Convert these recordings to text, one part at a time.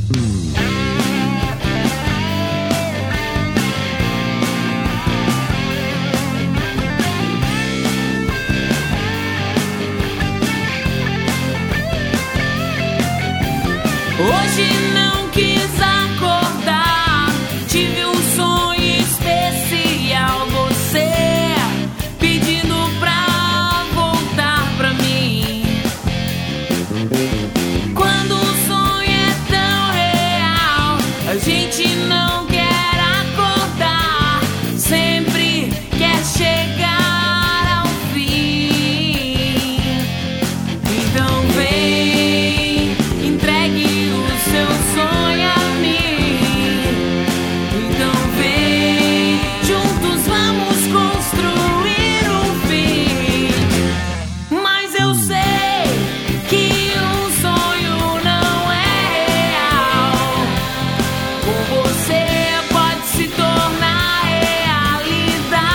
Hoje não quis acordar, tive um sonho especial, você pedindo pra voltar pra mim. Quando o sonho é tão real, a gente não quer acordar, sempre quer chegar ao fim. Então vem, entregue seu sonho a mim. Então vem, juntos vamos construir um fim. Mas eu sei que um sonho não é real. Com você pode se tornar realidade.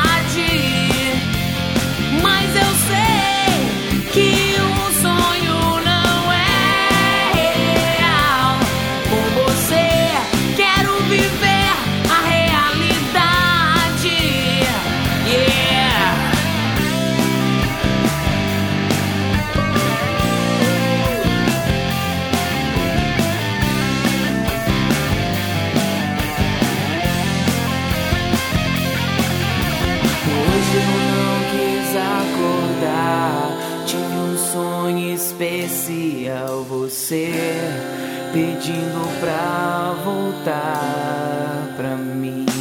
Mas eu sei que um sonho não é viver a realidade. Yeah. Hoje eu não quis acordar, tive um sonho especial, você pedindo pra voltar pra mim.